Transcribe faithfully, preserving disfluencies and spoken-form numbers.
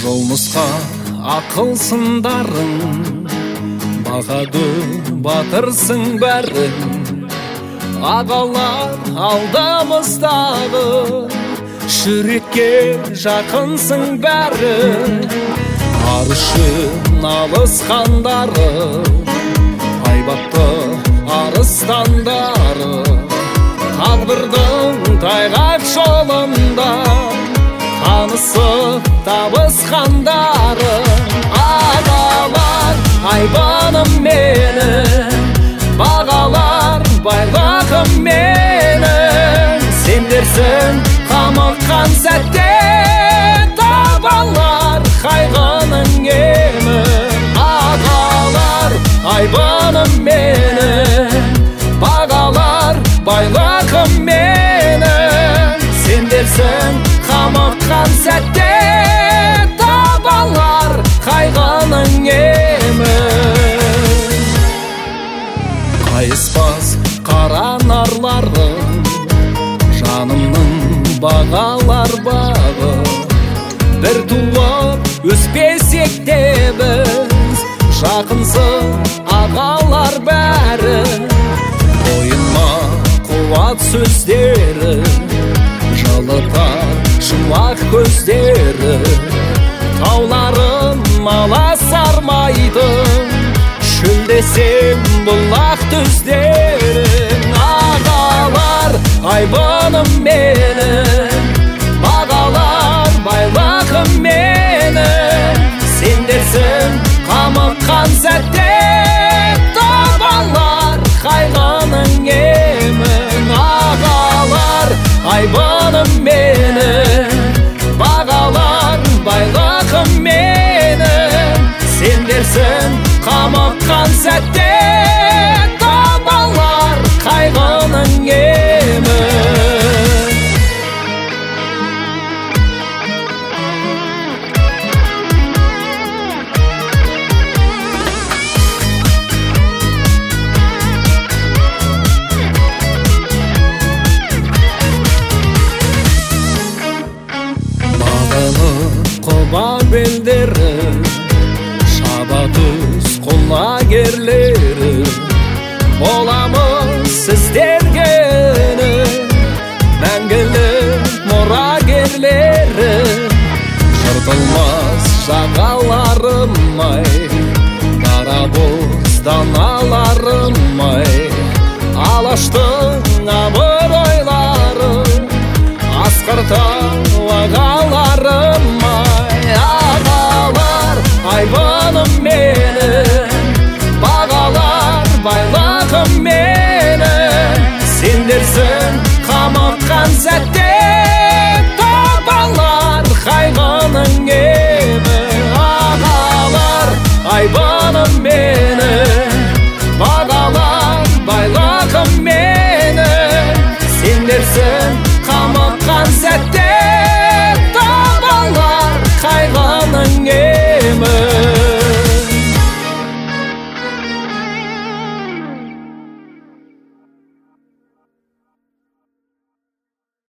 Жолнысқа ақыл сындарың, бағады батырсың бәрін. Ағалар алдымыздағы, жүрекке жақынсың бәрі. Арышын алысқандары, айбатты арыстандары. Тағдырдың тайғақ жолында танысып табысқандары. Ағалар айбаным менің, бағалар байлығым менің. Сендерсің қамыққан сәтте табалар қайғының емін. Ағалар айбаным менің, бағалар байлығым менің. Сендерсің қамыққан сәтте табалар қайғының емін. Қайыспас қара нарларың, жанымның бағалар бағы. Бір туып өспесек те біз, жақынсың ағалар бәрі. Ойыма қуат сөздері, жылытар жұмақ көздері. Тауларым аласармайдың, шөлдесем бұлақ төздерің. Ағалар айбаным менің, бағалар байлығым менің. Сендерсің қамыққан сәтте табалар қайғының емін. Ағалар айбаным менің, бағалар байлығым менің. Сендерсің қамыққан сәтте табалар қайғының емін. Құба белдері, шабатыз құлагерлері. Боламыз сіздергені, мәңгілік мұрагерлері. Жыртылмас жағаларым-ай, дарабоз даналарым-ай. Алаштың абырайлары, асқыртау ағаларым-ай. Ағалар айбаным менің, бағалар байлығым менің. Сендерсің қамыққан сәтте табалар қайғының емін. Ағалар айбаным менің,